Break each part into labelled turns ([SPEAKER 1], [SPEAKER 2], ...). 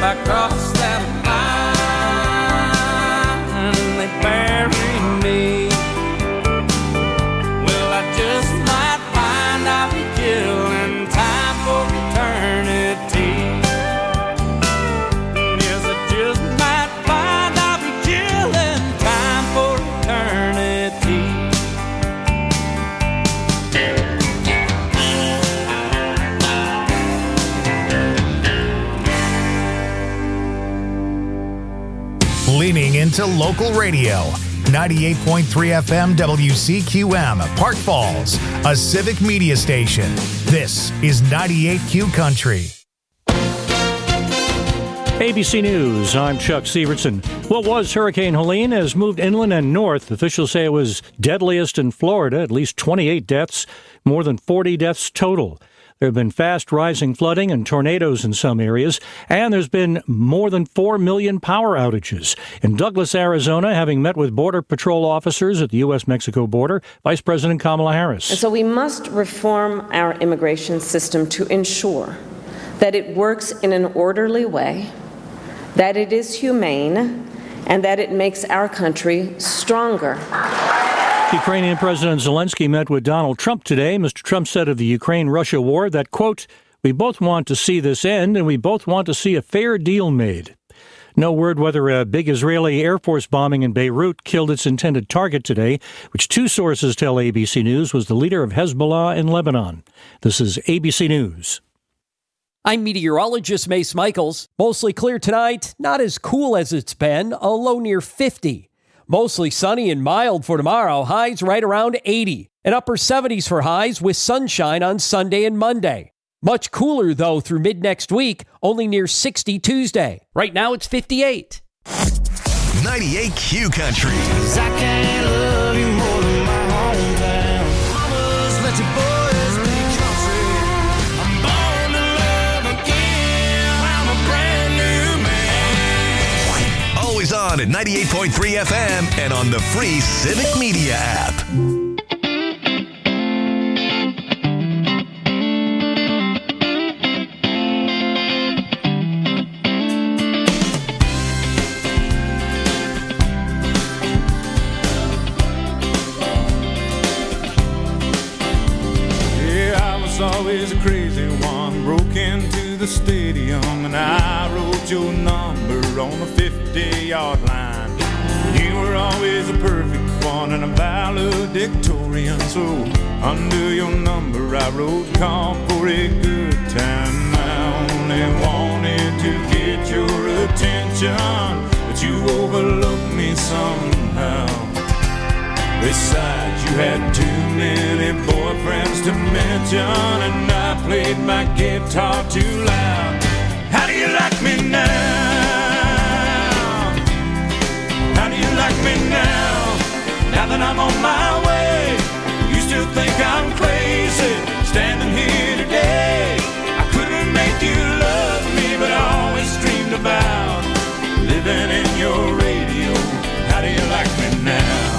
[SPEAKER 1] I cross that line and they bury me, well, I just might find I'll be killing time for eternity. Yes, I just might find I'll be killing time for eternity.
[SPEAKER 2] Leaning into local radio. 98.3 FM WCQM, Park Falls, a civic media station. This is 98Q Country.
[SPEAKER 3] ABC News, I'm Chuck Severson. What was Hurricane Helene has moved inland and north. Officials say it was deadliest in Florida, at least 28 deaths, more than 40 deaths total. There have been fast rising flooding and tornadoes in some areas, and there's been more than 4 million power outages. In Douglas, Arizona, having met with Border Patrol officers at the U.S.-Mexico border, Vice President Kamala Harris.
[SPEAKER 4] And so we must reform our immigration system to ensure that it works in an orderly way, that it is humane, and that it makes our country stronger.
[SPEAKER 3] Ukrainian President Zelensky met with Donald Trump today. Mr. Trump said of the Ukraine-Russia war that, quote, "We both want to see this end, and we both want to see a fair deal made." No word whether a big Israeli Air Force bombing in Beirut killed its intended target today, which two sources tell ABC News was the leader of Hezbollah in Lebanon. This is ABC News.
[SPEAKER 5] I'm meteorologist Mace Michaels. Mostly clear tonight, not as cool as it's been, a low near 50. Mostly sunny and mild for tomorrow, highs right around 80. And upper 70s for highs with sunshine on Sunday and Monday. Much cooler, though, through mid-next week, only near 60 Tuesday. Right now, it's 58.
[SPEAKER 2] 98Q Country.
[SPEAKER 1] 'Cause I can't love you more than my hometown. Mamas, let your boys be country. I'm born to love again. I'm a brand new man.
[SPEAKER 2] Always on at 98.3 FM and on the free Civic Media app.
[SPEAKER 1] Always a crazy one, broke into the stadium and I wrote your number on the 50-yard line. You were always a perfect one and a valedictorian, so under your number I wrote call for a good time. I only wanted to get your attention, but you overlooked me somehow. Besides, you had too many boyfriends to mention, and I played my guitar too loud. How do you like me now? How do you like me now? Now that I'm on my way, you still think I'm crazy, standing here today. I couldn't make you love me, but I always dreamed about living in your radio. How do you like me now?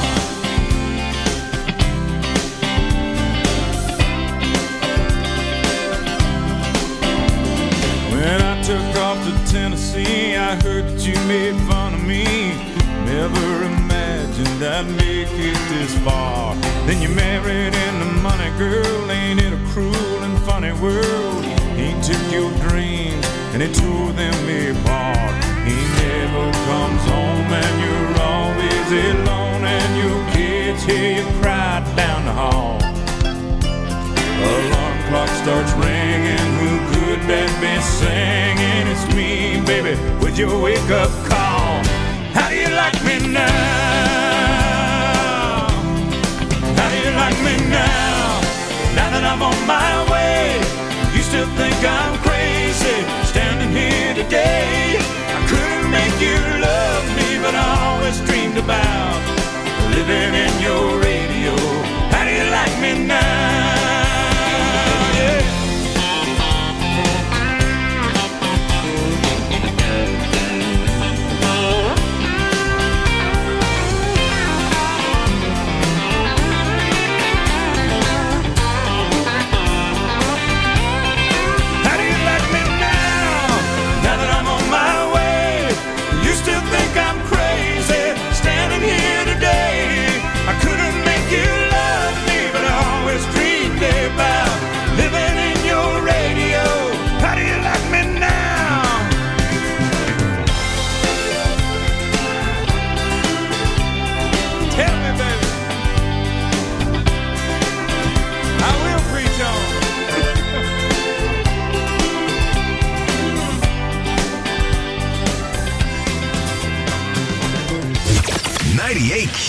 [SPEAKER 1] When I took off to Tennessee, I heard that you made fun of me. Never imagined I'd make it this far. Then you married into money, girl. Ain't it a cruel and funny world? He took your dreams and he tore them apart. He never comes home and you're always alone, and your kids hear you cry down the hall. Alarm clock starts ringing, who could that be singing? It's me, baby, with your wake-up call. How do you like me now? How do you like me now? Now that I'm on my way, you still think I'm crazy, standing here today. I couldn't make you love me, but I always dreamed about living in your radio. How do you like me now?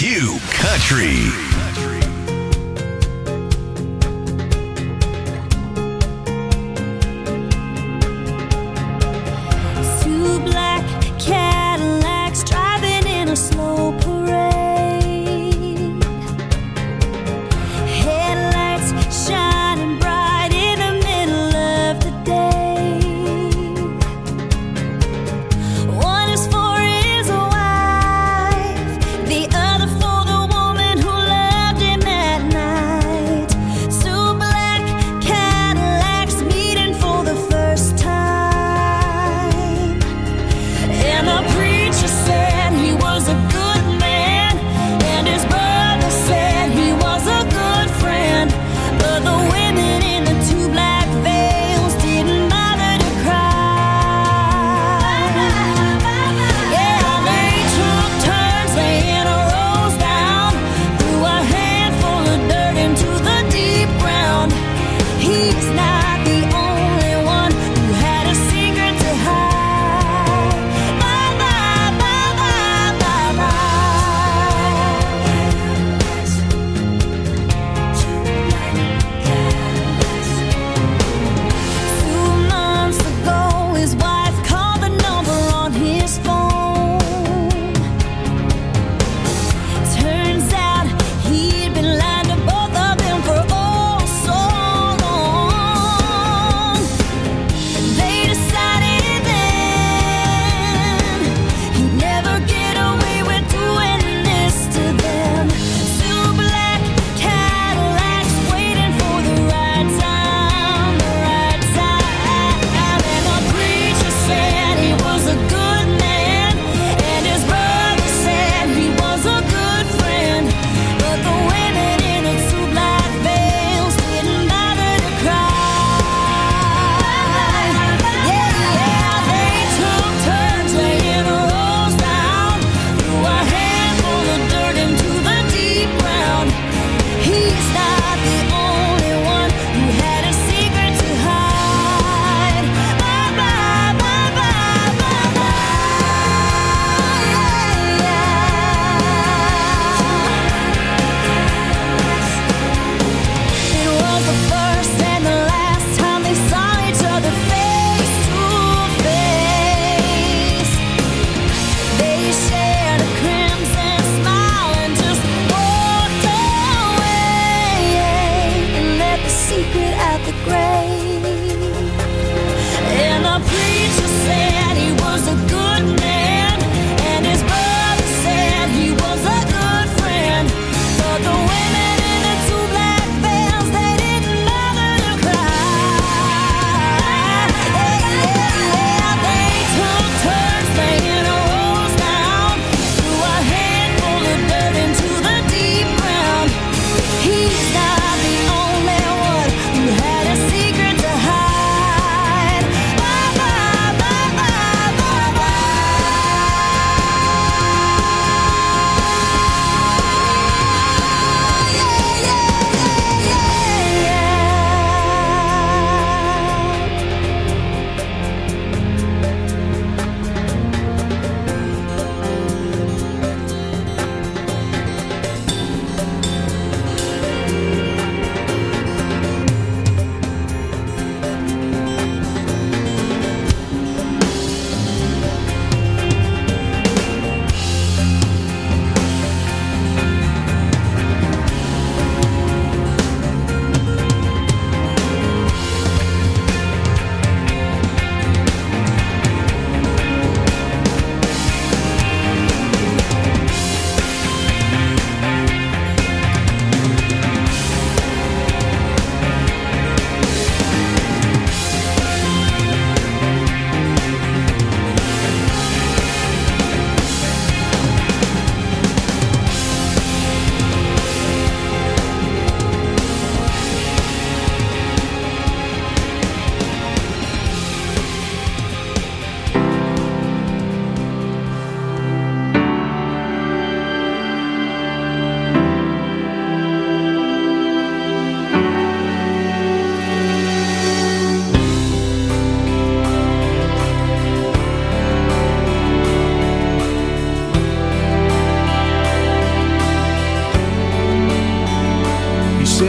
[SPEAKER 2] Q Country.
[SPEAKER 6] Two black Cadillacs driving in a slow parade. Headlights shining bright in the middle of the day. One is for his wife, the other for the woman who loves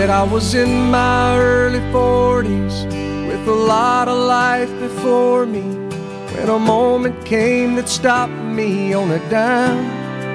[SPEAKER 7] said I was in my early 40s with a lot of life before me, when a moment came that stopped me on a dime.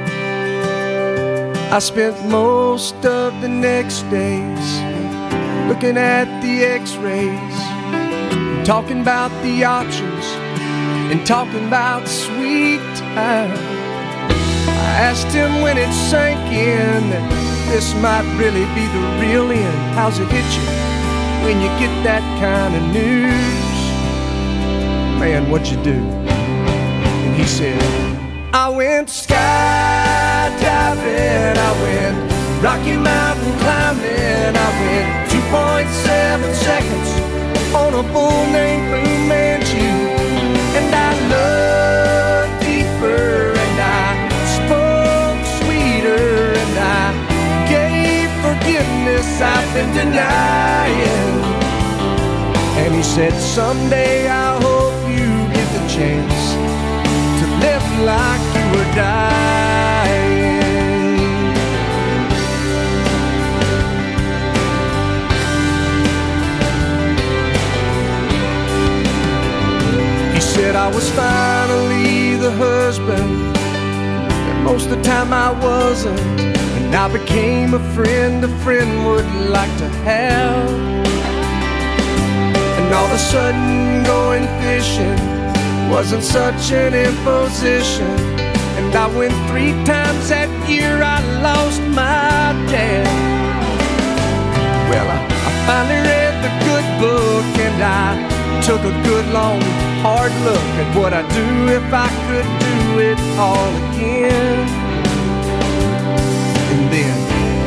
[SPEAKER 7] I spent most of the next days looking at the x-rays, talking about the options and talking about sweet time. I asked him when it sank in that this might really be the real end. How's it hit you when you get that kind of news? Man, what'd you do? And he said, I went skydiving, I went Rocky Mountain climbing, I went 2.7 seconds on a bull named Fu Manchu. And I looked deeper and I spoke sweeter and I gave forgiveness I've been denying. And he said, someday I hope you get the chance to live like you were dying. He said I was finally the husband that most of the time I wasn't, and I became a friend would like to have. And all of a sudden going fishing wasn't such an imposition, and I went 3 times that year. I lost my dad. Well, I finally read the good book, and I took a good long hard look at what I'd do if I could do it all again. And then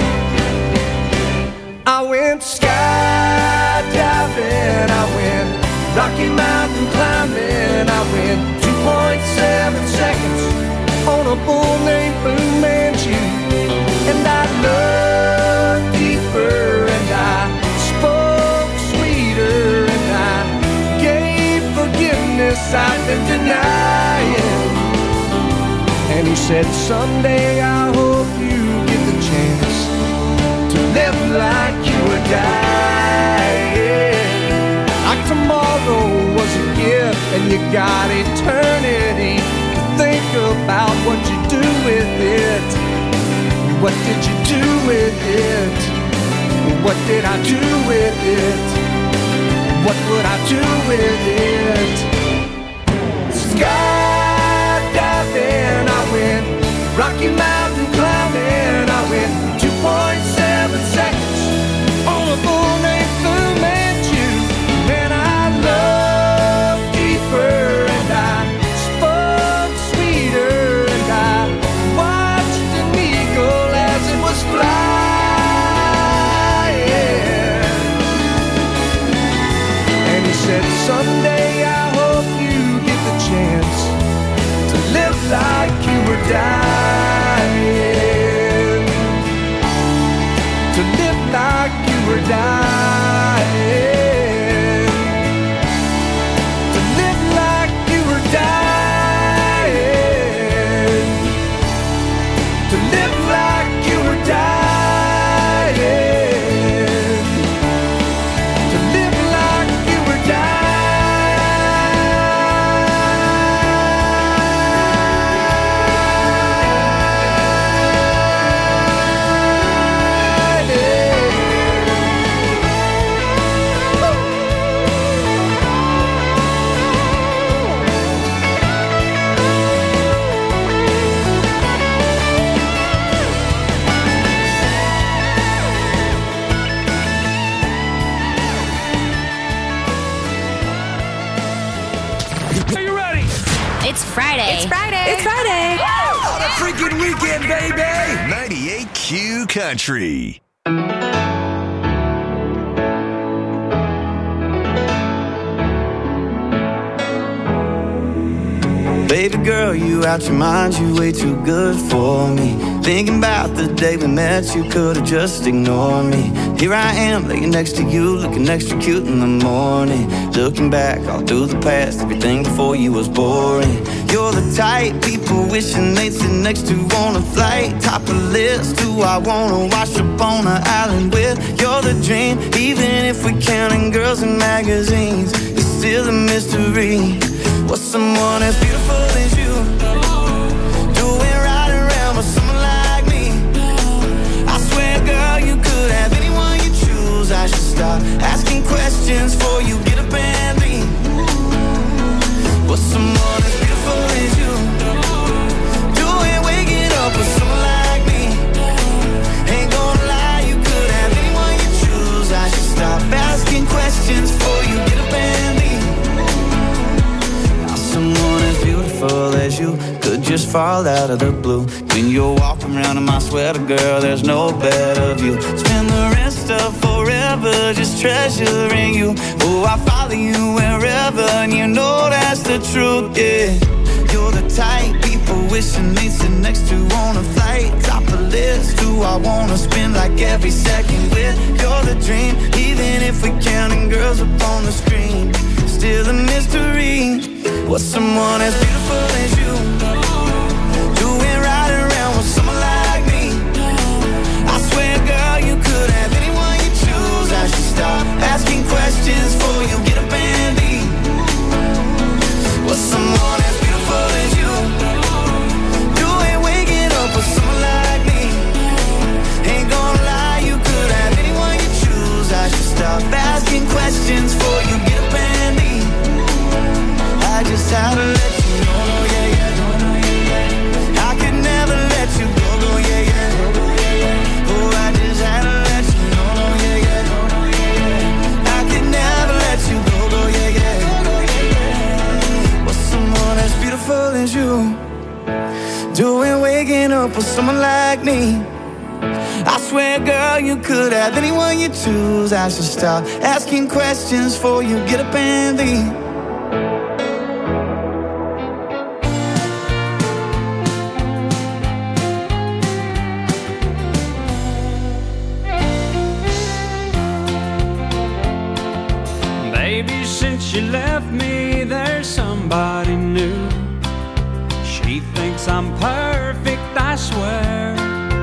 [SPEAKER 7] I went skydiving, I went Rocky Mountain climbing, I went 2.7 seconds on a bull named Fu Manchu. And I looked deeper and I spoke sweeter and I gave forgiveness I've been denying. And he said, someday I hope you get the chance to live like you were dying. Like tomorrow was a gift and you got eternity to think about what you do with it. What did you do with it? What did I do with it? What would I do with it? Skydiving, I went Rocky Mountain climbing, I went 2.7 seconds on a bull named Fu Manchu. And I looked deeper and I spoke sweeter and I watched an eagle as it was flying. And he said, someday I hope you get the chance to live like you were dying. To live like you were dying. To live like you were dying. To live like you were dying. To live like you were dying.
[SPEAKER 8] It's Friday.
[SPEAKER 6] It's Friday.
[SPEAKER 8] It's Friday.
[SPEAKER 2] What a freaking weekend, baby! 98Q Country.
[SPEAKER 9] Baby girl, you out your mind, you way too good for me. Thinking about the day we met, you could've just ignored me. Here I am, laying next to you, looking extra cute in the morning. Looking back all through the past, everything before you was boring. You're the type people wishing they'd sit next to on a flight. Top of the list, who I wanna wash up on an island with. You're the dream, even if we're counting girls in magazines. It's still a mystery. What's someone as beautiful as you doing right around with someone like me? I swear, girl, you could have anyone you choose. I should stop asking questions before you get up and leave. What's someone as beautiful as you doing waking up with someone like me? Ain't gonna lie, you could have anyone you choose. I should stop asking questions before you get up and leave. Someone as beautiful as you could just fall out of the blue. When you're walking around in my sweater, girl, there's no better view. Spend the rest of forever just treasuring you. Oh, I follow you wherever, and you know that's the truth, yeah. You're the type people wishing they'd sit next to on a flight. Top of the list, who I wanna spend like every second with. You're the dream, even if we're counting girls up on the screen. Still a mystery. What's someone as beautiful as you doing right around with someone like me? I swear, girl, you could have anyone you choose. I should stop asking questions before you get up and leave. What's someone as beautiful as you doing waking up with someone like me? Ain't gonna lie, you could have anyone you choose. I should stop asking questions before you get up and leave. I just had to let you know, no, yeah, yeah. I could never let you go, go, yeah, yeah. Oh, I just had to let you know, no, yeah, yeah. I could never let you go, go, yeah, yeah. What's someone as beautiful as you doing waking up with someone like me? I swear, girl, you could have anyone you choose. I should stop asking questions before you get up and leave.
[SPEAKER 10] Since you left me, there's somebody new. She thinks I'm perfect, I swear.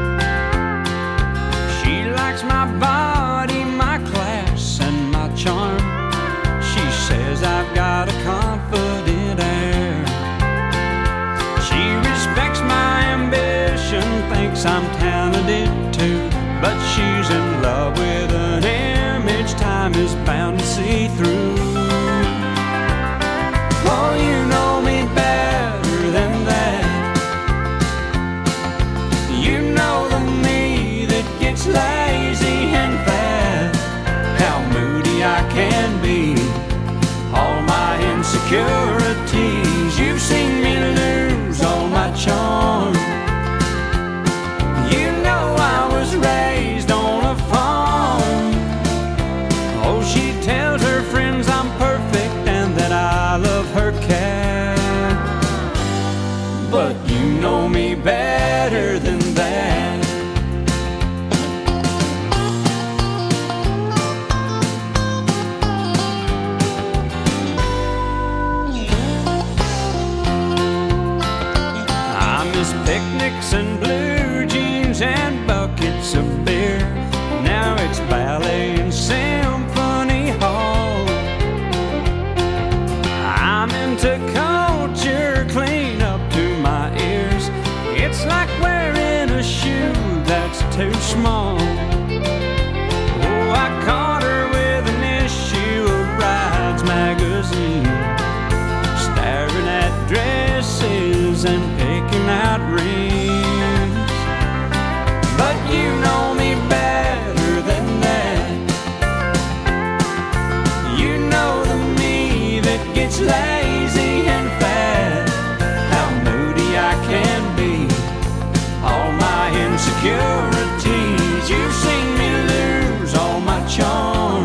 [SPEAKER 10] She likes my body, my class, and my charm. She says I've got a confident air. She respects my ambition, thinks I'm talented too. But she's in love with an image time is bound to see through. Oh, you know me better than that. You know the me that gets lazy and fat. How moody I can be, all my insecurities. You've seen me lose all my charm. You know I was raised on a farm. Oh, she tells her friends I'm perfect and that I love her cat. But you know me better than that. I miss picnics and blue jeans and buckets of beer. Now it's ballet and symphony hall. I'm into culture, clean up to my ears. It's like wearing a shoe that's too small. Oh, I caught her with an issue of Brides magazine, staring at dresses and picking out rings. But you know me better than that. You know the me that gets lazy and fat. How moody I can be, all my insecurities. You've seen me lose all my charm.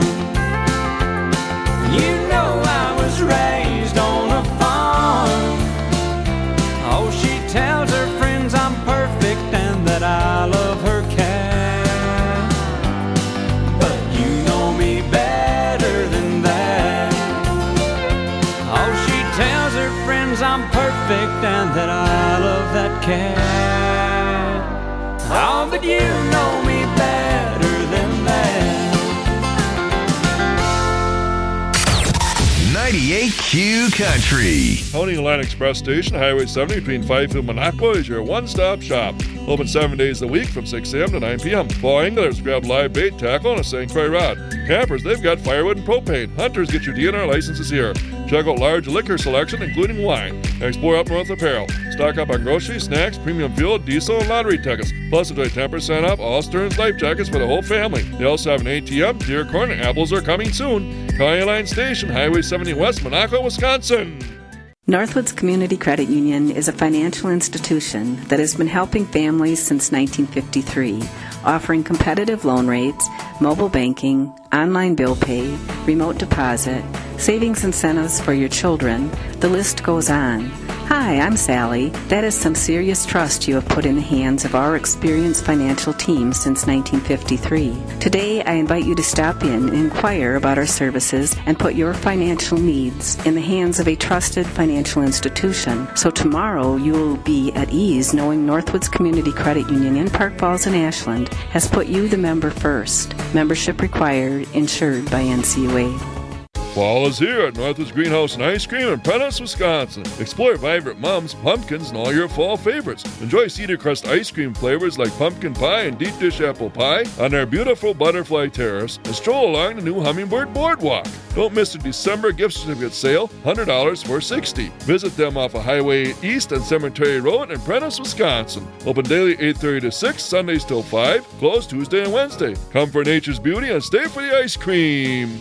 [SPEAKER 10] You know I was raised on a farm. Oh, she tells her friends I'm perfect and that I love her cat. But you know me better than that. Oh, she tells her friends I'm perfect perfect and that I love that cat. Oh, but you know me better than that.
[SPEAKER 2] 98Q Country.
[SPEAKER 11] Pony Line Express Station, Highway 70 between Fife and Monaco is your one-stop shop. Open 7 days a week from 6 a.m. to 9 p.m. Fall anglers grab live bait, tackle, and a St. Croix rod. Campers, they've got firewood and propane. Hunters, get your DNR licenses here. Check out large liquor selection, including wine. Explore Up North apparel. Stock up on groceries, snacks, premium fuel, diesel, and lottery tickets. Plus, enjoy 10% off all Stearns life jackets for the whole family. They also have an ATM, deer corn, and apples are coming soon. Pony Line Station, Highway 70 West, Monaco, Wisconsin.
[SPEAKER 12] Northwoods Community Credit Union is a financial institution that has been helping families since 1953, offering competitive loan rates, mobile banking, online bill pay, remote deposit, savings incentives for your children. The list goes on. Hi, I'm Sally. That is some serious trust you have put in the hands of our experienced financial team since 1953. Today, I invite you to stop in and inquire about our services and put your financial needs in the hands of a trusted financial institution. So tomorrow, you will be at ease knowing Northwoods Community Credit Union in Park Falls and Ashland has put you, the member, first. Membership required, insured by NCUA.
[SPEAKER 11] Fall is here at Northwoods Greenhouse and Ice Cream in Prentice, Wisconsin. Explore vibrant mums, pumpkins, and all your fall favorites. Enjoy Cedar Crust ice cream flavors like pumpkin pie and deep dish apple pie on their beautiful butterfly terrace, and stroll along the new Hummingbird Boardwalk. Don't miss the December gift certificate sale, $100 for $60. Visit them off of Highway East and Cemetery Road in Prentice, Wisconsin. Open daily 8:30 to 6, Sundays till 5, closed Tuesday and Wednesday. Come for nature's beauty and stay for the ice cream.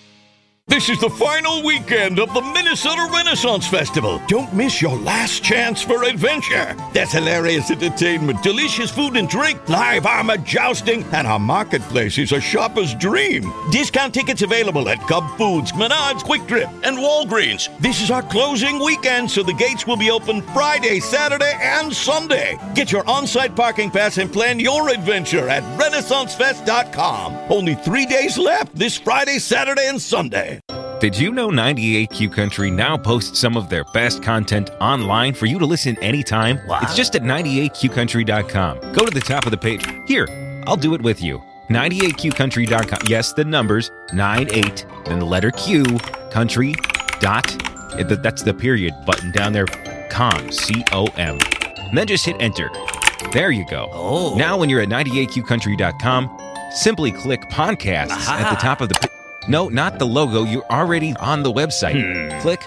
[SPEAKER 13] This is the final weekend of the Minnesota Renaissance Festival. Don't miss your last chance for adventure. There's hilarious entertainment, delicious food and drink, live armor jousting, and our marketplace is a shopper's dream. Discount tickets available at Cub Foods, Menards, Quick Trip, and Walgreens. This is our closing weekend, so the gates will be open Friday, Saturday, and Sunday. Get your on-site parking pass and plan your adventure at RenaissanceFest.com. Only 3 days left this Friday, Saturday, and Sunday.
[SPEAKER 14] Did you know 98Q Country now posts some of their best content online for you to listen anytime? Wow. It's just at 98QCountry.com. Go to the top of the page. Here, I'll do it with you. 98QCountry.com. Yes, the numbers, 98, then the letter Q, country, dot, that's the period button down there, com, C-O-M. And then just hit enter. There you go. Oh. Now when you're at 98QCountry.com, simply click podcast at the top of the page. No, not the logo. You're already on the website. Click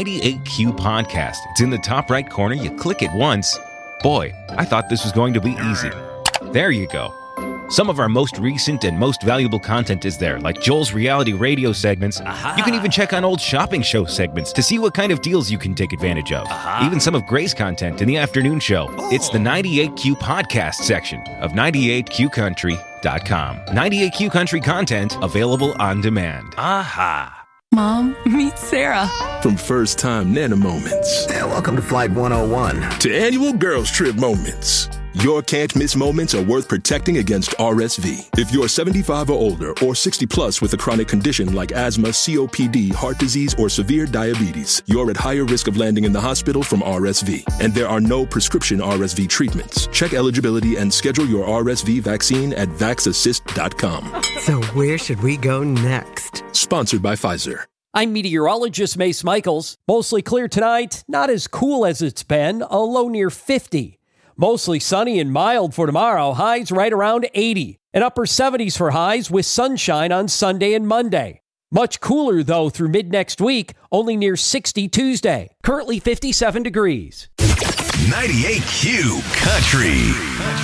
[SPEAKER 14] 98Q Podcast. It's in the top right corner. You click it once. Boy, I thought this was going to be easy. There you go. Some of our most recent and most valuable content is there, like Joel's reality radio segments. You can even check on old shopping show segments to see what kind of deals you can take advantage of. Even some of Gray's content in the afternoon show. It's the 98Q Podcast section of 98QCountry.com. 98Q Country content available on demand.
[SPEAKER 15] Mom, meet Sarah.
[SPEAKER 16] From first time Nana moments.
[SPEAKER 17] Welcome to Flight 101.
[SPEAKER 16] To annual girls trip moments. Your can't miss moments are worth protecting against RSV. If you're 75 or older or 60 plus with a chronic condition like asthma, COPD, heart disease, or severe diabetes, you're at higher risk of landing in the hospital from RSV. And there are no prescription RSV treatments. Check eligibility and schedule your RSV vaccine at vaxassist.com.
[SPEAKER 18] So where should we go next?
[SPEAKER 16] Sponsored by Pfizer.
[SPEAKER 5] I'm meteorologist Mace Michaels. Mostly clear tonight, not as cool as it's been, a low near 50. Mostly sunny and mild for tomorrow, highs right around 80. And upper 70s for highs with sunshine on Sunday and Monday. Much cooler, though, through mid-next week, only near 60 Tuesday. Currently 57 degrees.
[SPEAKER 2] 98Q Country.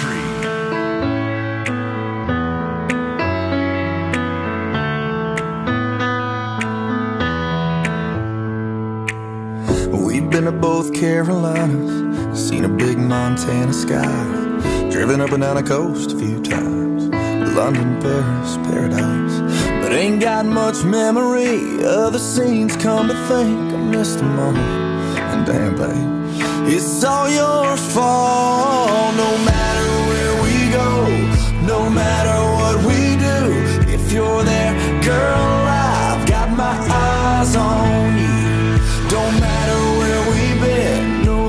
[SPEAKER 9] We've been to both Carolinas, seen a big Montana sky, driven up and down the coast a few times, London, Paris, paradise, but ain't got much memory of the scenes. Come to think, I missed them all, and damn babe, it's all your fault. No matter where we go, no matter what we do, if you're there, girl, I've got my eyes on you. Don't matter where we've been, no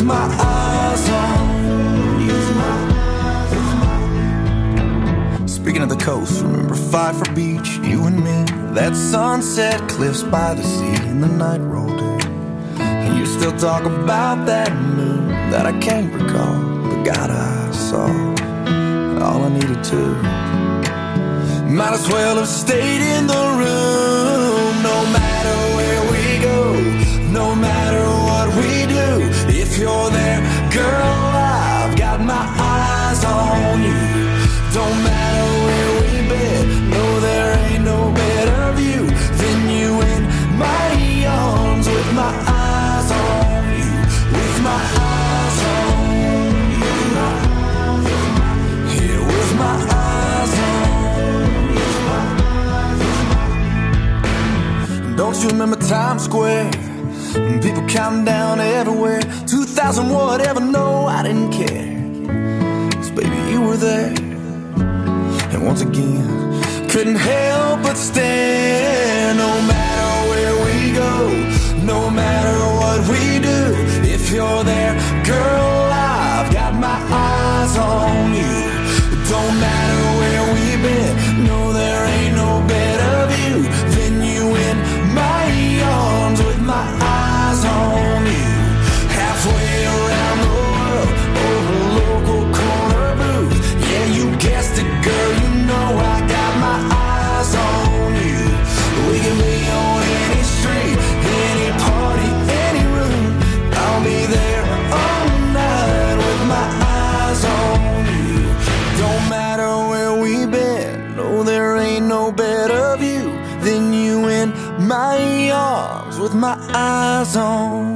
[SPEAKER 7] my eyes on you. Speaking of the coast, remember Pfeiffer Beach, you and me, that sunset cliffs by the sea, and the night rolled in. And you still talk about that moon that I can't recall, but God, I saw all I needed to. Might as well have stayed in the room. No matter where we go, no matter what we do, if you're there, girl, I've got my eyes on you. Don't matter where we've been, no, there ain't no better view than you in my arms, with my eyes on you, with my eyes on you, yeah, with my eyes on you. Don't you remember Times Square? And people counting down everywhere, 2000 whatever, no, I didn't care, 'cause baby, you were there. And once again, couldn't help but stare. No matter where we go, no matter what we do, if you're there, girl, I've got my eyes on you. Don't matter where we've been, no, there ain't no better view than you in my arms, with my eyes on you. Halfway around the world, over local corner booth, yeah, you guessed it, girl, you know I got my eyes on you. We can be on any street, any party, any room, I'll be there all night with my eyes on you. Don't matter where we've been, no, there ain't no better view than you in my arms, with my eyes on.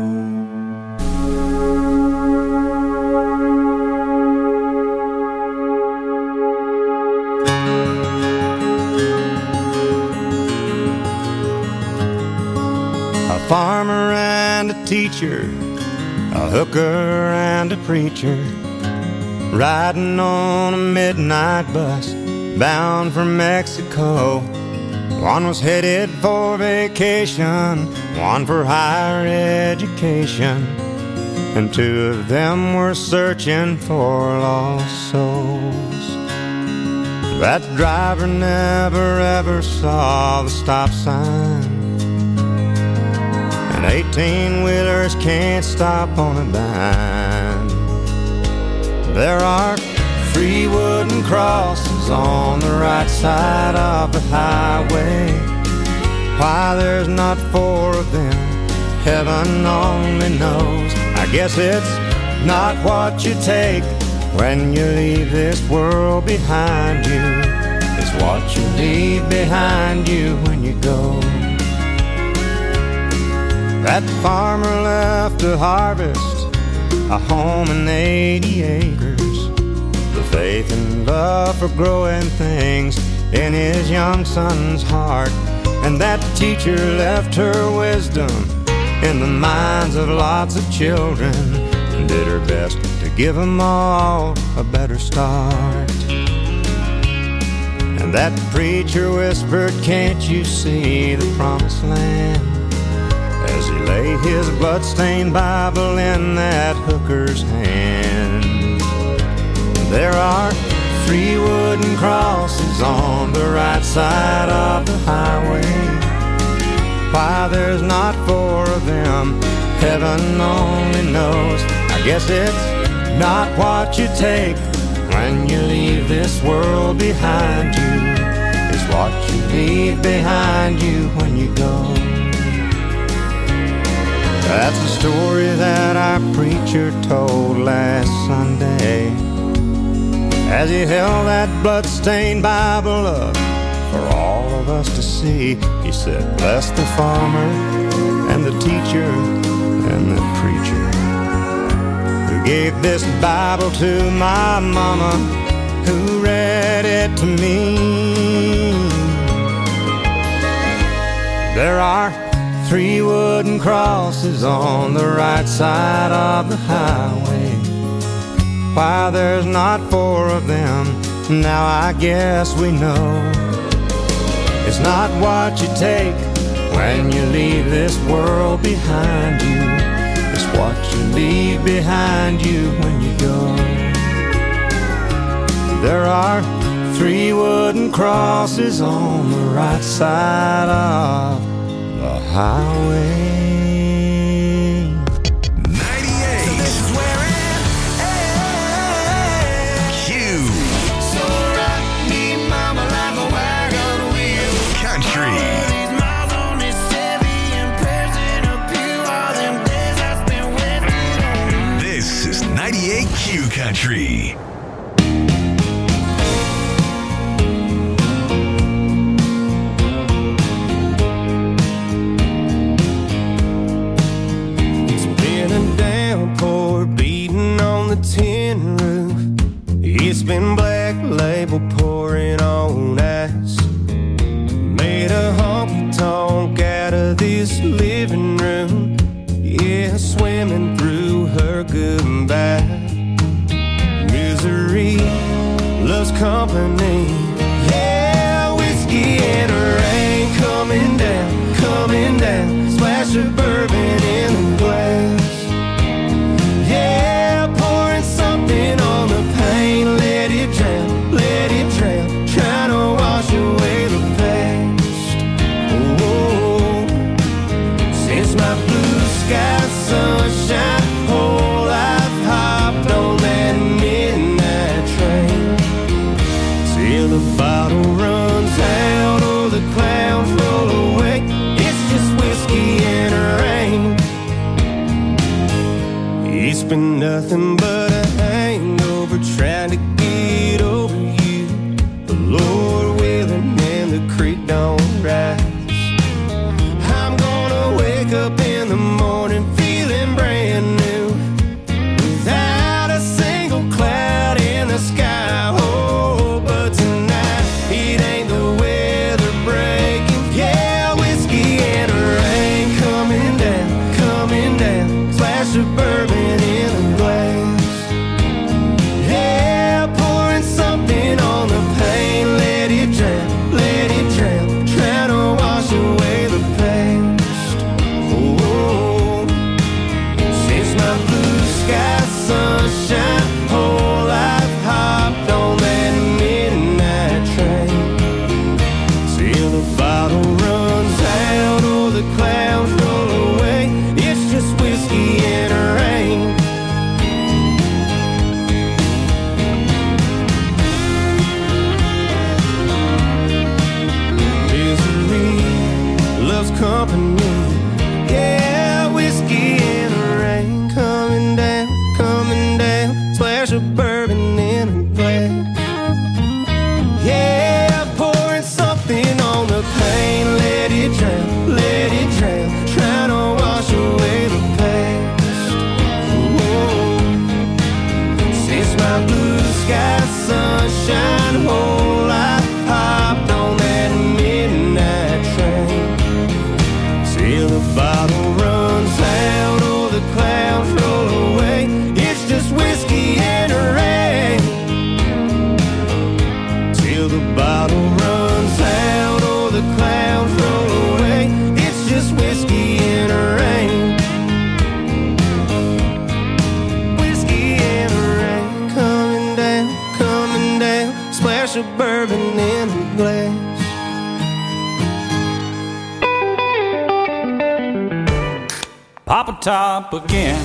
[SPEAKER 1] Farmer and a teacher, a hooker and a preacher, riding on a midnight bus bound for Mexico. One was headed for vacation, one for higher education, and two of them were searching for lost souls. That driver never ever saw the stop sign, 18-wheelers can't stop on a dime. There are 3 wooden crosses on the right side of the highway. Why there's not 4 of them, heaven only knows. I guess it's not what you take when you leave this world behind you, it's what you leave behind you when you go. That farmer left to harvest a home and 80 acres, the faith and love for growing things in his young son's heart. And that teacher left her wisdom in the minds of lots of children, and did her best to give them all a better start. And that preacher whispered, can't you see the promised land, as he lay his blood-stained Bible in that hooker's hand. There are 3 wooden crosses on the right side of the highway. Why there's not 4 of them, heaven only knows. I guess it's not what you take when you leave this world behind you, it's what you leave behind you when you go. That's the story that our preacher told last Sunday, as he held that blood-stained Bible up for all of us to see. He said, bless the farmer and the teacher and the preacher who gave this Bible to my mama, who read it to me. There are 3 wooden crosses on the right side of the highway. Why there's not 4 of them, now I guess we know. It's not what you take when you leave this world behind you, it's what you
[SPEAKER 7] leave behind you when you're gone. There are 3 wooden crosses on the right side of the highway.
[SPEAKER 2] 98. So this is where it ends. Q.
[SPEAKER 7] So rock me, mama, like a wagon wheel.
[SPEAKER 2] Country.
[SPEAKER 7] These miles on this Chevy and prayers in a pew. All them days I spent wasted on you.
[SPEAKER 2] This is 98 Q Country.
[SPEAKER 7] Tin roof, it's been Black Label pouring on ice. Made a honky-tonk out of this living room, yeah, swimming through her goodbye. Misery loves company, yeah, whiskey and rain coming down, splash of bourbon in the glass. Yeah, pouring something on the pain, let it drown, trying to wash away the past. Oh, since my blue sky sunshine, whole life hopped on that midnight train. Till the bottle runs out or the clouds roll away, it's just whiskey and rain. It's been nothing but a hangover trying to get over you. The Lord willing and the creek don't rise. I'm gonna wake up in the morning feeling brand new, without a single cloud in the sky. Oh, but tonight it ain't the weather breaking. Yeah, whiskey and rain coming down, splash of bourbon. Company, yeah, whiskey and rain coming down, splash of bourbon in a glass. Yeah, pouring something on the pain, let it drown, trying to wash away the past. Whoa. Since my blue sky sunshine, whole life hopped on that midnight train. Till the bottle runs out or the clouds roll away, it's just whiskey and rain. Till the bottle runs out or the clouds roll away, it's just whiskey and rain. Whiskey and rain coming down, splash of bourbon in a glass.
[SPEAKER 10] Papa top again.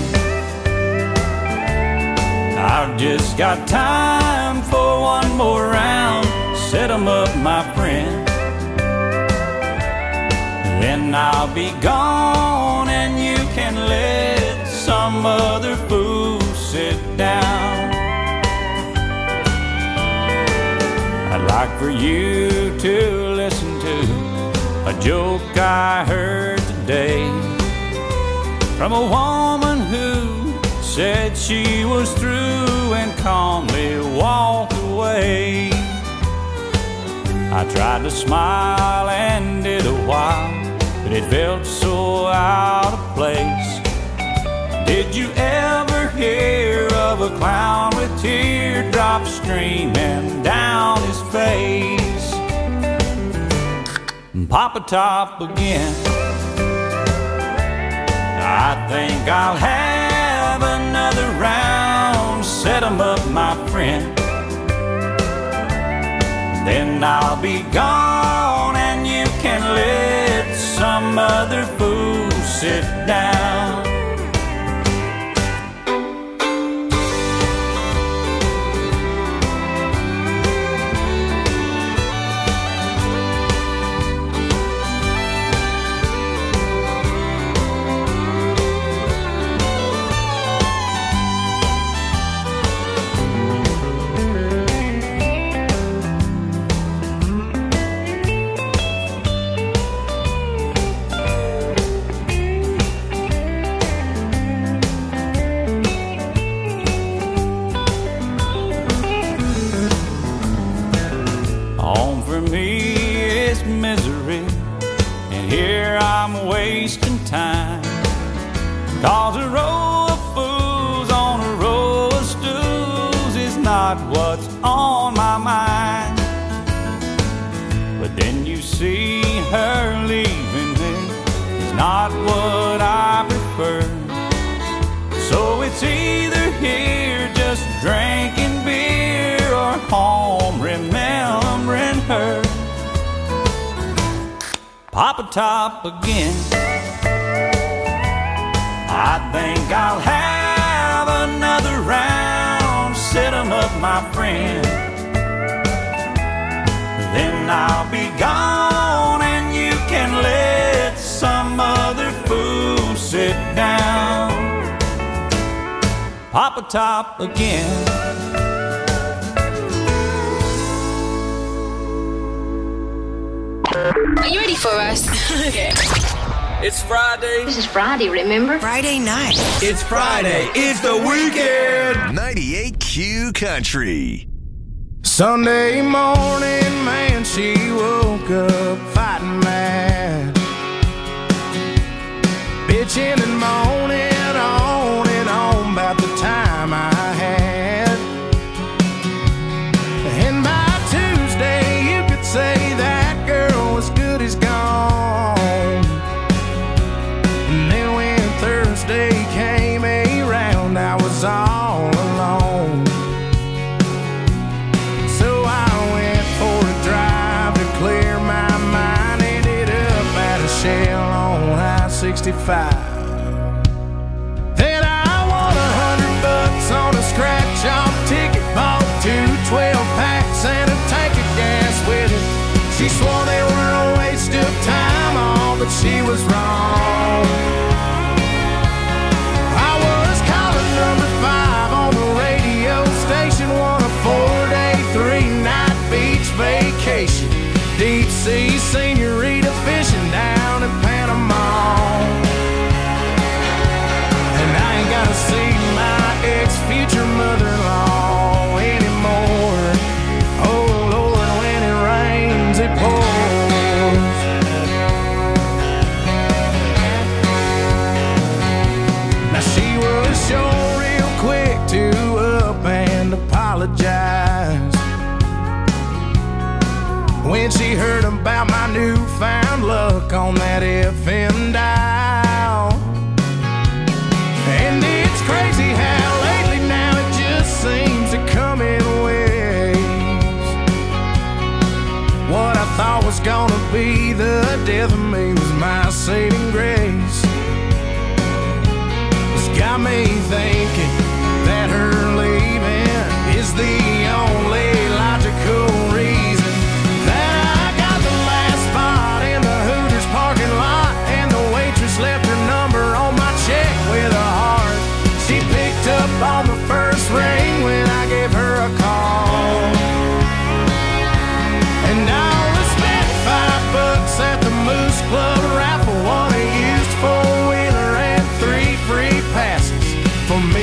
[SPEAKER 10] I've just got time for one more round. Set 'em up, my friend. Then I'll be gone and you can let some other fool sit down. I'd like for you to listen to a joke I heard today from a woman who said she was through and calmly walked away. I tried to smile and did a while, but it felt so out of place. Did you ever hear of a clown with teardrops streaming down his face? Papa top again. I think I'll have have another round, set 'em up, my friend. Then I'll be gone and you can let some other fool sit down. Time. Cause a row of fools on a row of stools is not what's on my mind. But then you see her leaving me is not what I prefer. So it's either here just drinking beer or home remembering her. Pop a top again. I think I'll have another round, set 'em up, my friend. Then I'll be gone and you can let some other fool sit down. Pop a top again.
[SPEAKER 8] Are you ready for us? Okay.
[SPEAKER 10] It's Friday.
[SPEAKER 8] This is Friday, remember?
[SPEAKER 18] Friday night.
[SPEAKER 7] It's Friday. It's the weekend.
[SPEAKER 2] 98Q Country.
[SPEAKER 7] Sunday morning, man, she woke up fighting mad. Bitching and moaning on and on about the time I had. And by Tuesday, you could say that girl was good as gone. And then when Thursday came around, I was all alone. So I went for a drive to clear my mind. Ended up at a Shell on I-65. Then I won $100 on a scratch-off ticket. Bought 2 12-packs and a tank of gas with it. She swore they were a waste of time, all, but she was wrong. I was calling number 5 on the radio station, won a 4-day, 3-night beach vacation. Deep sea senorita fishing down in Panama. And I ain't gotta see my ex-future mother-in-law anymore. Oh Lord, when it rains, it pours. Now she was sure real quick to up and apologize when she heard about my newfound luck on that FM dial. And it's crazy how lately now it just seems to come in waves. What I thought was gonna be the death of me was my saving grace. It's got me thinking that her leaving is the only logical reason that I got the last spot in the Hooters parking lot, and the waitress left her number on my check with a heart. She picked up on the first ring when I gave her a call. And I only spent $5 at the Moose Club raffle, won a used 4-wheeler and 3 free passes for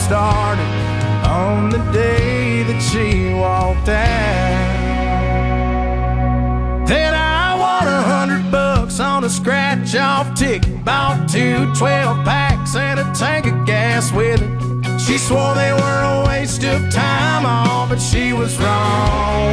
[SPEAKER 7] started on the day that she walked out. Then I won $100 on a scratch-off ticket, bought 2 12-packs and a tank of gas with it. She swore they were a waste of time, all, but she was wrong.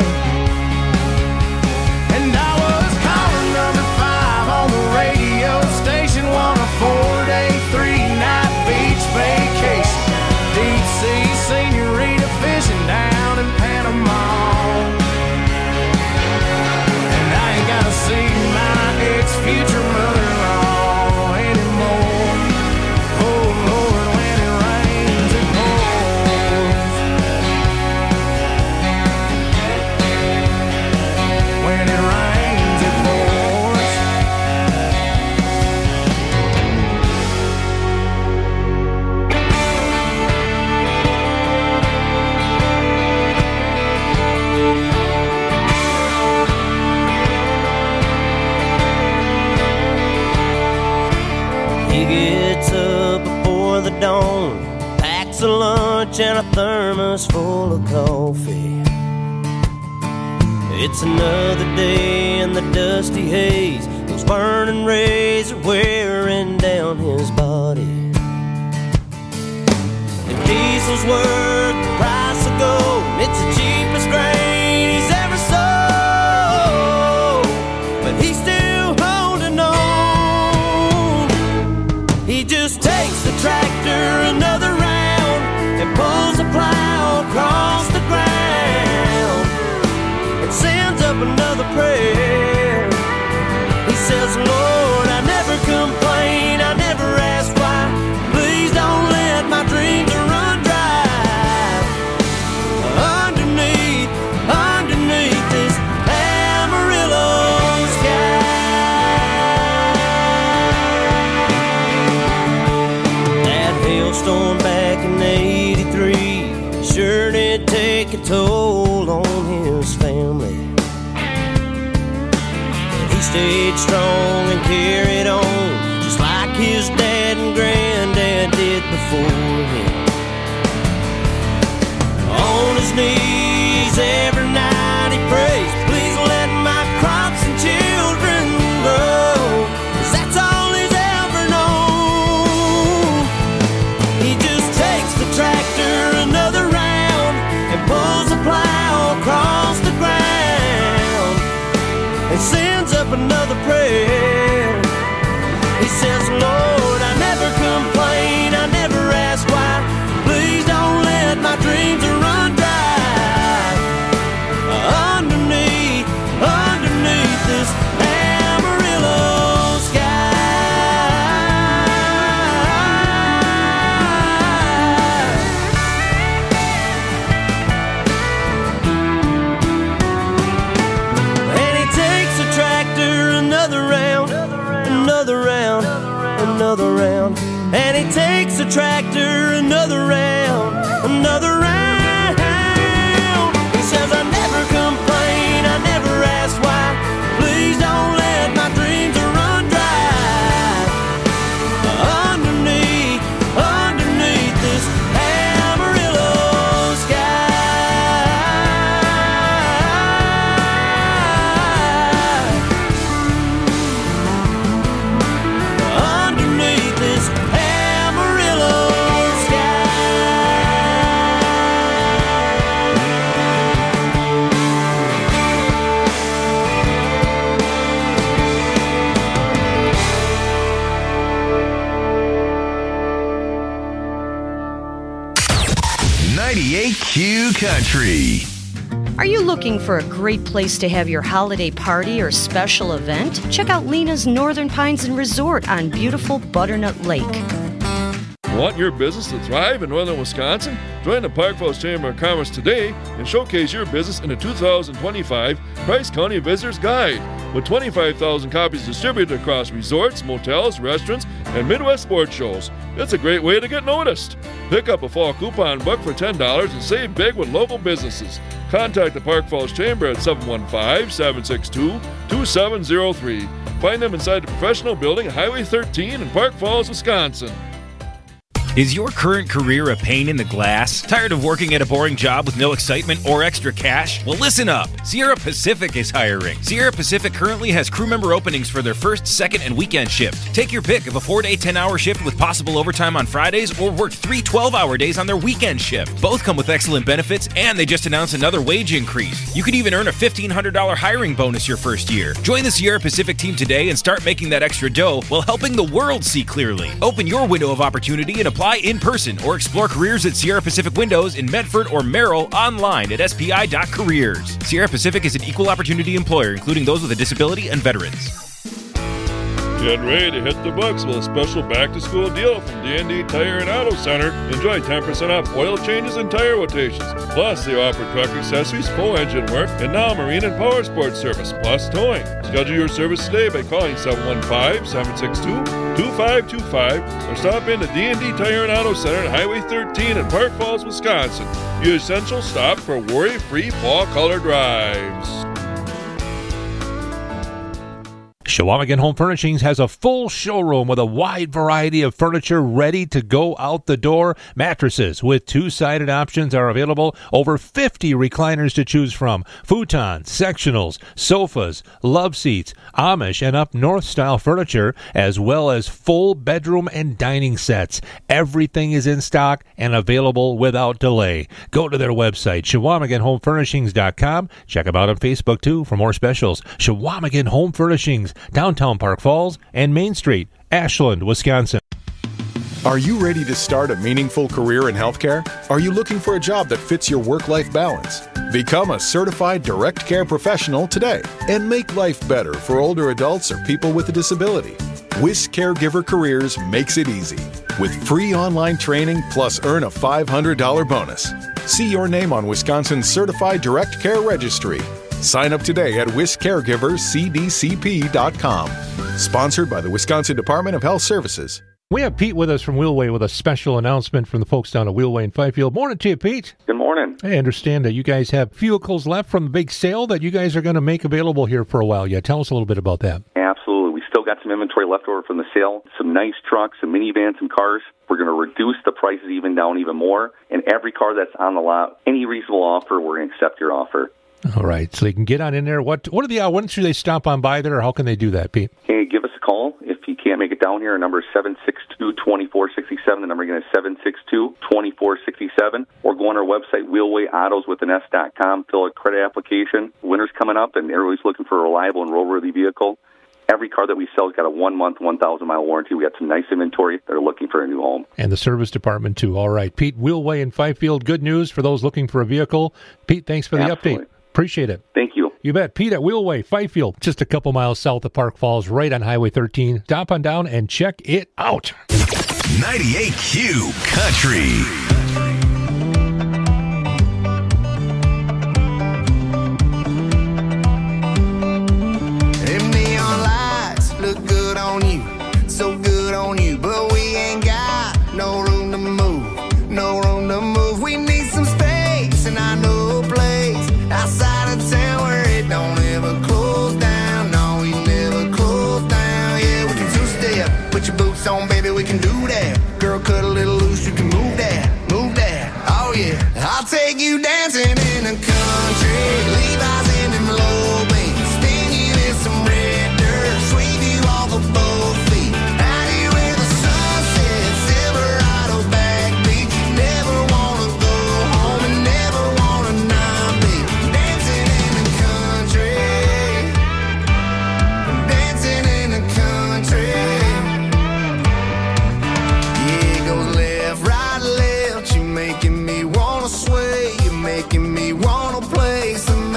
[SPEAKER 7] And I was caller number 5 on the radio station, won a 4-day, 3-night beach vacation, deep sea senorita fishing down in Panama. And I ain't gotta see my ex-future mother-in-law anymore. Oh Lord, when it rains it pours. When it rains it pours.
[SPEAKER 19] He gets up before the dawn, packs a lunch and a thermos full of coffee. It's another day in the dusty haze, those burning rays are wearing down his body. The diesel's worth the price of gold, it's the cheapest grain he's ever sold, but he's still holding on. He just takes the tractor another round and pulls a plow across the ground and sends up another prayer. He says, Lord, I never complain, I never ask why. Please don't let my dreams run dry. Underneath this Amarillo sky. That hailstorm back in '83 sure did take a toll on his family. But he stayed strong and carried on, just like his dad and granddad did before him. On his knees every night he prays, please let my crops and children grow, 'cause that's all he's ever known. He just takes the tractor another round and pulls the plow across the ground and sends up another prayer. He says, Lord, I never complain, I never ask why. Please don't let my dreams run dry. Underneath this Amarillo sky. And he takes the tractor another round, another round, another round. And he takes the tractor another round, another round. He says, I never complain, I never ask why. Please don't let my dreams run dry. Underneath this Amarillo sky. Underneath this Amarillo sky.
[SPEAKER 2] 98Q Country.
[SPEAKER 20] Are you looking for a great place to have your holiday party or special event? Check out Lena's Northern Pines and Resort on beautiful Butternut Lake.
[SPEAKER 11] Want your business to thrive in northern Wisconsin? Join the Park Falls Chamber of Commerce today and showcase your business in the 2025 Price County Visitor's Guide. With 25,000 copies distributed across resorts, motels, restaurants, and Midwest sports shows. It's a great way to get noticed. Pick up a fall coupon book for $10 and save big with local businesses. Contact the Park Falls Chamber at 715-762-2703. Find them inside the professional building at Highway 13 in Park Falls, Wisconsin.
[SPEAKER 14] Is your current career a pain in the glass? Tired of working at a boring job with no excitement or extra cash? Well, listen up. Sierra Pacific is hiring. Sierra Pacific currently has crew member openings for their first, second, and weekend shift. Take your pick of a 4-day, 10-hour shift with possible overtime on Fridays, or work 3 12-hour days on their weekend shift. Both come with excellent benefits, and they just announced another wage increase. You could even earn a $1,500 hiring bonus your first year. Join the Sierra Pacific team today and start making that extra dough while helping the world see clearly. Open your window of opportunity and apply in person, or explore careers at Sierra Pacific Windows in Medford or Merrill online at spi.careers. Sierra Pacific is an equal opportunity employer, including those with a disability and veterans.
[SPEAKER 11] Get ready to hit the books with a special back-to-school deal from D&D Tire and Auto Center. Enjoy 10% off oil changes and tire rotations. Plus, they offer truck accessories, full engine work, and now marine and power sports service, plus towing. Schedule your service today by calling 715-762-2525 or stop in to D&D Tire and Auto Center on Highway 13 in Park Falls, Wisconsin. Your essential stop for worry-free fall color drives.
[SPEAKER 21] Chequamegon Home Furnishings has a full showroom with a wide variety of furniture ready to go out the door. Mattresses with 2-sided options are available. Over 50 recliners to choose from. Futons, sectionals, sofas, love seats, Amish and up north style furniture, as well as full bedroom and dining sets. Everything is in stock and available without delay. Go to their website, ChequamegonHomeFurnishings.com. Check them out on Facebook too for more specials. Chequamegon Home Furnishings, downtown Park Falls and Main Street, Ashland, Wisconsin.
[SPEAKER 22] Are you ready to start a meaningful career in healthcare? Are you looking for a job that fits your work-life balance? Become a certified direct care professional today and make life better for older adults or people with a disability. WIS Caregiver Careers makes it easy with free online training plus earn a $500 bonus. See your name on Wisconsin's Certified Direct Care Registry. Sign up today at wiscaregivercdcp.com. Sponsored by the Wisconsin Department of Health Services.
[SPEAKER 21] We have Pete with us from Wheelway with a special announcement from the folks down at Wheelway in Fifield. Morning to you, Pete.
[SPEAKER 23] Good morning.
[SPEAKER 21] I understand that you guys have vehicles left from the big sale that you guys are going to make available here for a while. Yeah, tell us a little bit about that.
[SPEAKER 23] Absolutely. We still got some inventory left over from the sale. Some nice trucks, some minivans, some cars. We're going to reduce the prices even more. And every car that's on the lot, any reasonable offer, we're going to accept your offer.
[SPEAKER 21] All right, so you can get on in there. What are the when should they stop on by there, or how can they do that, Pete?
[SPEAKER 23] Hey, give us a call. If you can't make it down here, our number is 762-2467. The number again is 762-2467. Or go on our website, wheelwayautos.com, fill a credit application. Winter's coming up, and everybody's looking for a reliable and roadworthy vehicle. Every car that we sell has got a 1-month, 1,000-mile warranty. We got some nice inventory that are looking for a new home.
[SPEAKER 21] And the service department, too. All right, Pete, Wheelway in Fifield. Good news for those looking for a vehicle. Pete, thanks for the update. Appreciate it.
[SPEAKER 23] Thank you.
[SPEAKER 21] You bet. Pete at Wheelway, Fifield, just a couple miles south of Park Falls, right on Highway 13. Stop on down and check it out.
[SPEAKER 2] 98Q Country.
[SPEAKER 7] Look good on you, so good on you, but we ain't got no room to move, no room to move. We need some space, and I know a place outside of town where it don't ever close down. No, we never close down. Yeah, we can two-step, put your boots on, baby, we can do that. Girl, cut a little loose, you can move that, move that. Oh yeah, I'll take you dancing in the country, Levi's in them low beams, spin you in some red dirt, sweep you off of both feet, out here with the sunset, Silverado backbeat. Never wanna go home and never wanna not be dancing in the country, dancing in the country. Yeah, it goes left, right, left. You're making me wanna sway, you're making me wanna play some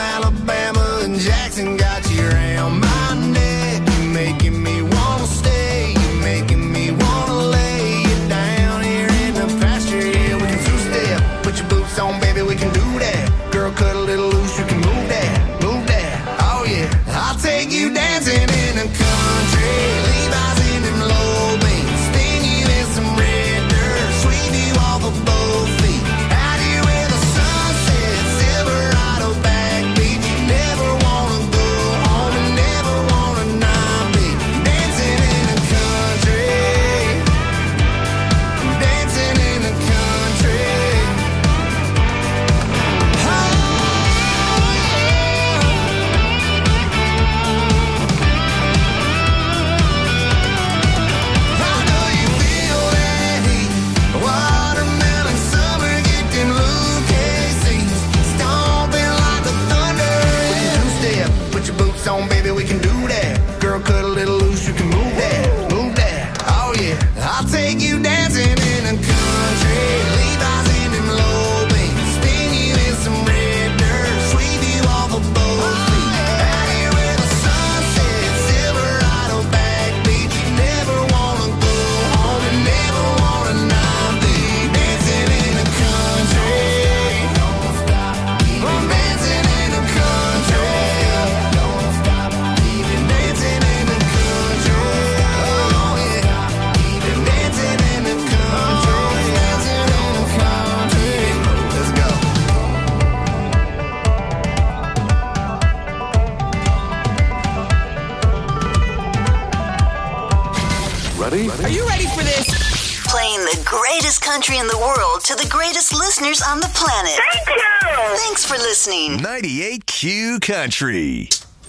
[SPEAKER 3] country in the world to the greatest listeners on the planet.
[SPEAKER 4] Thank you!
[SPEAKER 3] Thanks for listening.
[SPEAKER 2] 98Q Country.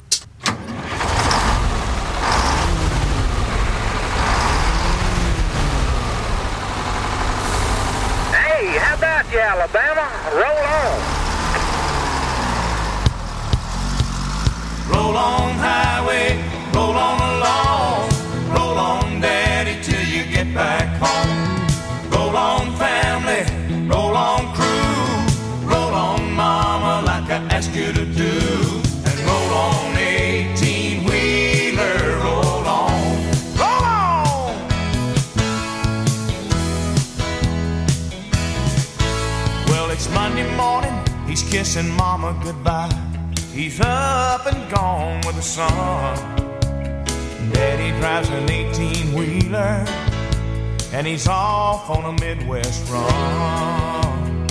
[SPEAKER 4] Hey, how about you, Alabama? Roll on.
[SPEAKER 1] Roll on, highway, roll on along. Roll on, daddy, till you get back home. Roll on, family, roll on, crew. Roll on, mama, like I asked you to do. And roll on, 18-wheeler, roll on. Roll on! Well, it's Monday morning, he's kissing mama goodbye. He's up and gone with the sun. Daddy drives an 18-wheeler, and he's off on a Midwest run.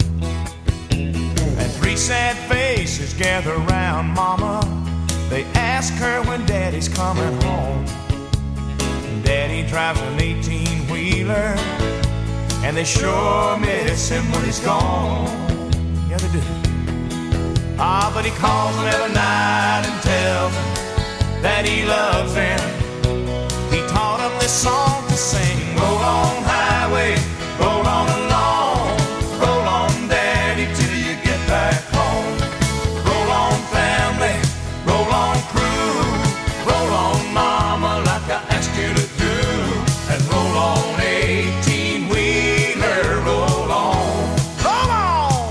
[SPEAKER 1] And three sad faces gather around mama. They ask her when daddy's coming home. Daddy drives an 18-wheeler, and they sure miss him when he's gone. Yeah, they do. Ah, but he calls them every night and tells them that he loves them. He taught them this song to sing. Roll on, highway, roll on along. Roll on, daddy, till you get back home. Roll on, family, roll on, crew. Roll on, mama, like I asked you to do. And roll on, 18-wheeler, roll on. Roll on!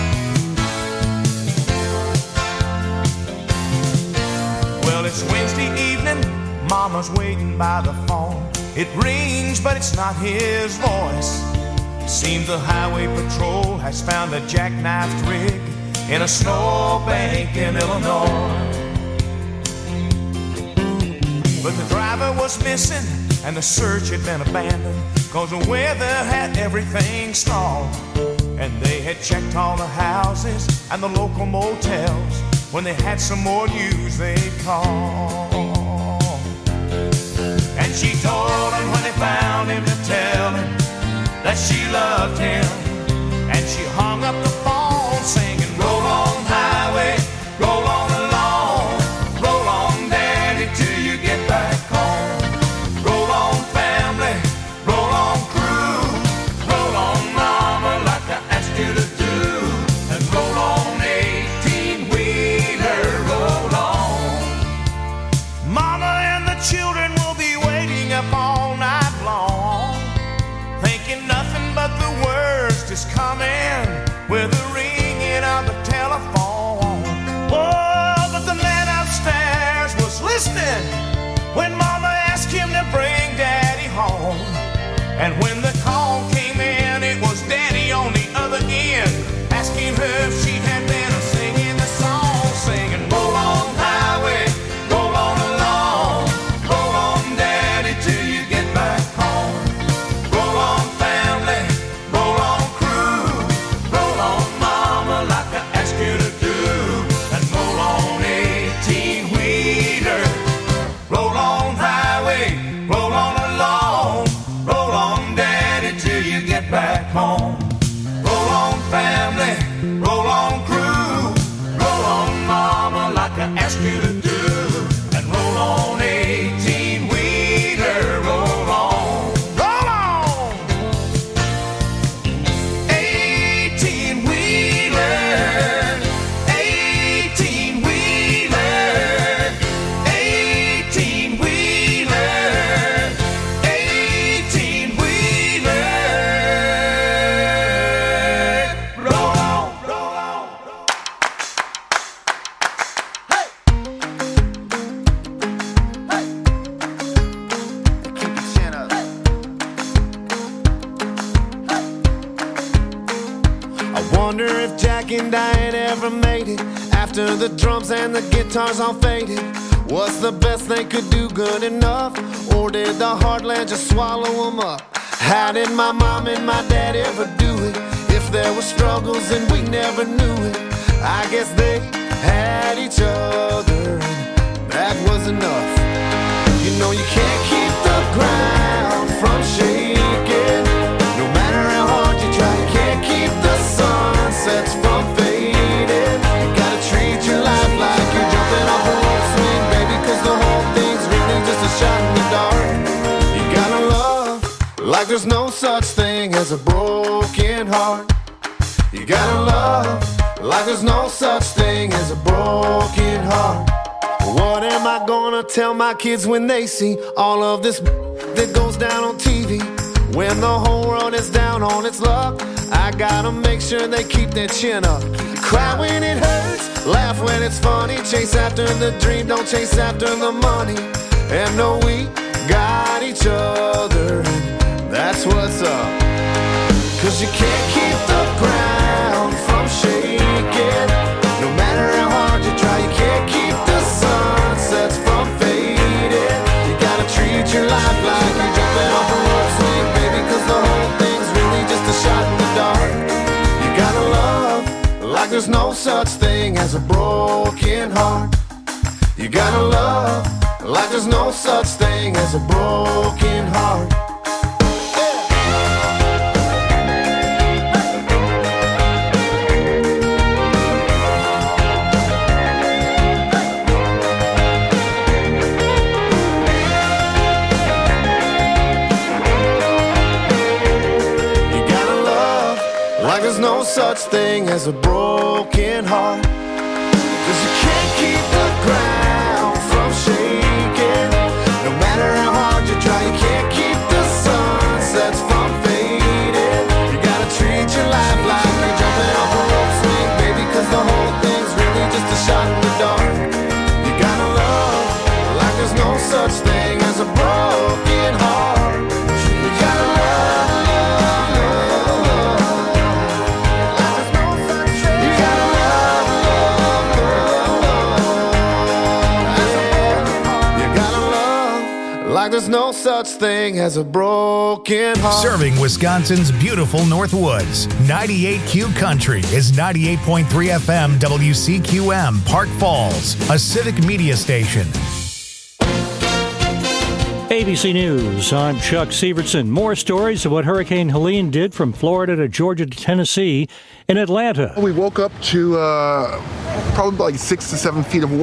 [SPEAKER 1] Well, it's Wednesday evening, mama's waiting by the phone. It rings, but it's not his voice. Seems the highway patrol has found a jackknifed rig in a snowbank in Illinois. But the driver was missing and the search had been abandoned, 'cause the weather had everything stalled. And they had checked all the houses and the local motels. When they had some more news, they'd call. And she told him when they found him to tell him that she loved him. And she hung up the phone singing, roll on, highway, roll on along. Roll on, daddy, till you get back home. Roll on, family, roll on, crew. Roll on, mama, like I asked you to do. And roll on, 18-wheeler, roll on. Mama and the children will be waiting up all night long, thinking nothing but the worst is coming with the ringing of the telephone. Oh, but the man upstairs was listening when mama asked him to bring daddy home. And when the call came in, it was daddy on the other end, asking her if she had been singing the song, singing, roll on, highway, roll on along. Roll on, daddy, till you get back home. Roll on, family, roll on, crew. Roll on, mama, like I asked you to do. And roll on, 18-wheeler. Roll on, highway, roll on along. Roll on, daddy, till you get back home. Roll on, family, roll on, crew. Roll on, mama, like I asked you to do. And roll on, 18-wheeler, roll on. Roll on! 18-wheeler, 18-wheeler, 18-wheeler, 18-wheeler. Roll on, roll on.
[SPEAKER 7] I wonder if Jack and Diane ever made it after the drums and the guitars all faded. Was the best they could do good enough, or did the heartland just swallow them up? How did my mom and my dad ever do it? If there were struggles and we never knew it, I guess they had each other, and that was enough. You know you can't keep the ground from shaking, no matter how there's no such thing as a broken heart. You gotta love like there's no such thing as a broken heart. What am I gonna tell my kids when they see all of this that goes down on TV? When the whole world is down on its luck, I gotta make sure they keep their chin up. Cry when it hurts, laugh when it's funny. Chase after the dream, don't chase after the money. And know we got each other, and that's what's up. Cause you can't keep the ground from shaking. No matter how hard you try, you can't keep the sunsets from fading. You gotta treat your life like you're jumping off a rope swing, baby, cause the whole thing's really just a shot in the dark. You gotta love like there's no such thing as a broken heart. You gotta love like there's no such thing as a broken heart. Like there's no such thing as a broken heart. Cause you can't keep the ground from shaking. No matter how hard you try, you can't keep the sunsets from fading. You gotta treat your life like you're jumping off a rope swing, baby, cause the whole thing's really just a shot in the dark. You gotta love like there's no such thing as a broken heart. You gotta love. Like there's no such thing as a broken heart.
[SPEAKER 6] Serving Wisconsin's beautiful North Woods. 98Q Country is 98.3 FM WCQM Park Falls, a civic media station.
[SPEAKER 12] ABC News, I'm Chuck Severson. More stories of what Hurricane Helene did from Florida to Georgia to Tennessee in Atlanta.
[SPEAKER 13] We woke up to probably like 6 to 7 feet of water.